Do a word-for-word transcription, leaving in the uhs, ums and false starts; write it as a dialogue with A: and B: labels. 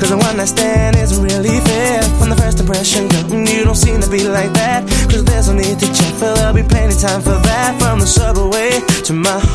A: Cause a one night stand isn't really fair. From the first impression, girl, you don't seem to be like that. Cause there's no need to check, for there'll be plenty time for that. From the subway to my